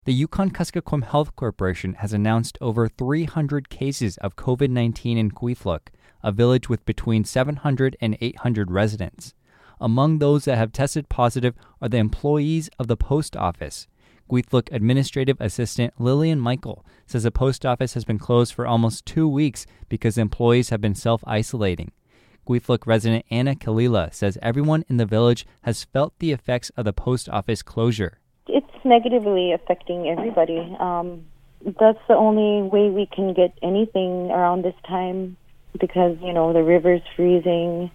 The Yukon-Kuskokwim Health Corporation has announced over 300 cases of COVID-19 in Kwethluk, a village with between 700 and 800 residents. Among those that have tested positive are the employees of the post office. Kwethluk Administrative Assistant Lillian Michael says the post office has been closed for almost 2 weeks because employees have been self-isolating. Kwethluk resident Anna Kalila says everyone in the village has felt the effects of the post office closure. It's negatively affecting everybody. That's the only way we can get anything around this time because, the river's freezing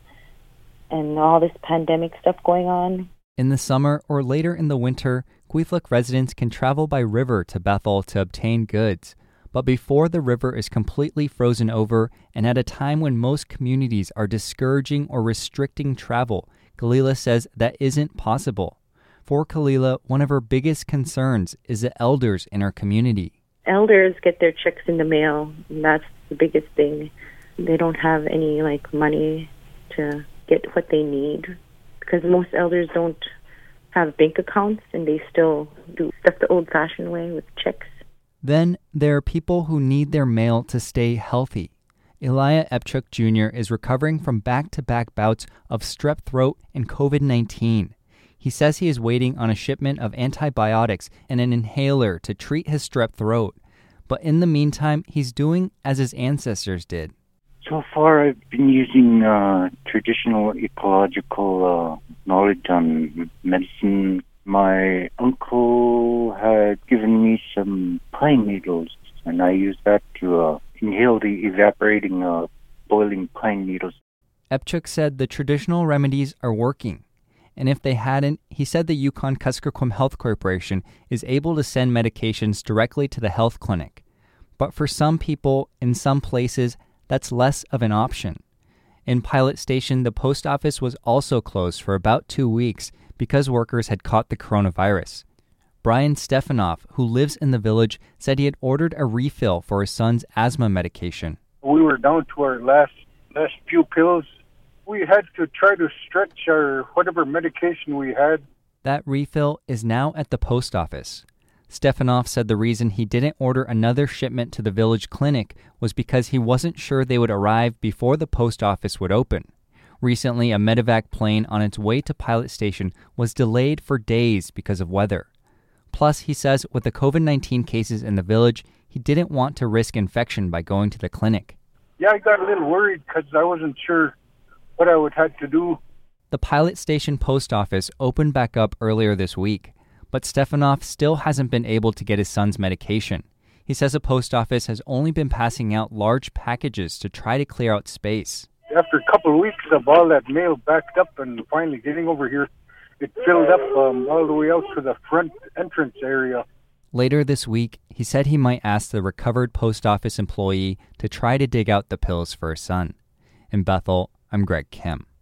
and all this pandemic stuff going on. In the summer or later in the winter, Kwethluk residents can travel by river to Bethel to obtain goods. But before the river is completely frozen over and at a time when most communities are discouraging or restricting travel, Kalila says that isn't possible. For Kalila, one of her biggest concerns is the elders in her community. Elders get their checks in the mail, and that's the biggest thing. They don't have any money to get what they need because most elders don't have bank accounts and they still do stuff the old-fashioned way with checks. Then there are people who need their mail to stay healthy. Elijah Epchuk Jr. is recovering from back-to-back bouts of strep throat and COVID-19. He says he is waiting on a shipment of antibiotics and an inhaler to treat his strep throat. But in the meantime, he's doing as his ancestors did. So far, I've been using traditional ecological knowledge on medicine. My uncle had given me some pine needles, and I used that to inhale the evaporating, boiling pine needles. Epchuk said the traditional remedies are working. And if they hadn't, he said the Yukon-Kuskokwim Health Corporation is able to send medications directly to the health clinic. But for some people, in some places, that's less of an option. In Pilot Station, the post office was also closed for about 2 weeks because workers had caught the coronavirus. Brian Stefanoff, who lives in the village, said he had ordered a refill for his son's asthma medication. We were down to our last few pills. We had to try to stretch our whatever medication we had. That refill is now at the post office. Stefanoff said the reason he didn't order another shipment to the village clinic was because he wasn't sure they would arrive before the post office would open. Recently, a medevac plane on its way to Pilot Station was delayed for days because of weather. Plus, he says with the COVID-19 cases in the village, he didn't want to risk infection by going to the clinic. Yeah, I got a little worried because I wasn't sure what I would have to do. The Pilot Station post office opened back up earlier this week, but Stefanoff still hasn't been able to get his son's medication. He says the post office has only been passing out large packages to try to clear out space. After a couple of weeks of all that mail backed up and finally getting over here, it filled up all the way out to the front entrance area. Later this week, he said he might ask the recovered post office employee to try to dig out the pills for his son. In Bethel, I'm Greg Kim.